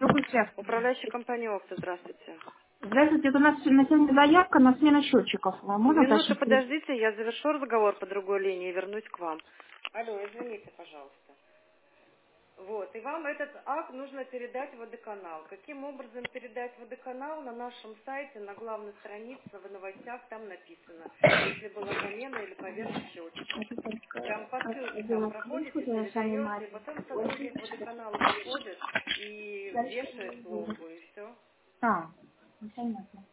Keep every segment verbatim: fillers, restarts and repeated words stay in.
Другой связь. Управляющая компания Окта, здравствуйте. Здравствуйте, это у нас на сегодня заявка на смену счетчиков. А можно Минуту уточнить? подождите, я завершу разговор по другой линии и вернусь к вам. Алло, извините, пожалуйста. Вот, и вам этот акт нужно передать в водоканал. Каким образом передать в водоканал? На нашем сайте, на главной странице, в новостях там написано, если была замена или поверх счетчиков. Там по ссылке там проходите, передаете, и потом сотрудник водоканала приходит и вешает пломбу, и все. А, ну, понятно.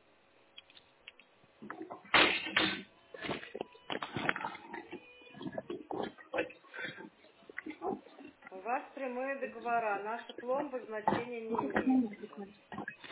У вас прямые договора, наши пломбы значения Ну, не как имеют остановиться сейчас. буквально.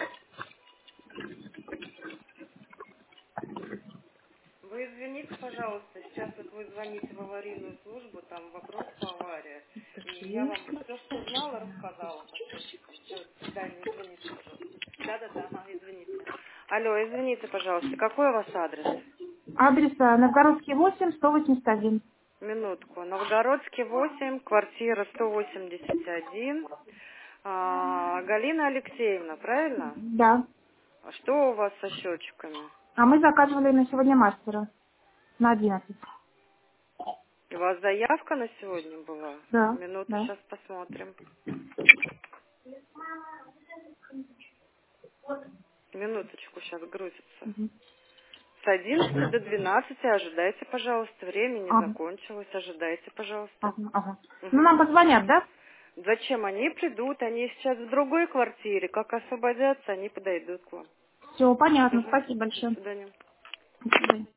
Вы извините, пожалуйста, сейчас вот вы звоните в аварийную службу, там вопрос по аварии. И я вам все, что знала, рассказала по счетчикам. Все, до свидания, извините, пожалуйста. Да-да-да, ага, извините. Алло, извините, пожалуйста, какой у вас адрес? Адрес а, Новгородский восемь, сто восемьдесят один. Минутку. Новгородский восемь, квартира сто восемьдесят один. А, Галина Алексеевна, правильно? Да. А что у вас со счетчиками? А мы заказывали на сегодня мастера. На одиннадцать. У вас заявка на сегодня была? Да, Минуту, да. сейчас посмотрим. Минуточку, сейчас грузится. Мгм. С одиннадцати до двенадцати ожидайте, пожалуйста. Время не Ага, закончилось, ожидайте, пожалуйста. ага, ага. Ну, Мгм. нам позвонят, да? Зачем они придут? Они сейчас в другой квартире. Как освободятся, они подойдут к вам. Все, понятно. Мгм. Спасибо До большое. свидания. До свидания.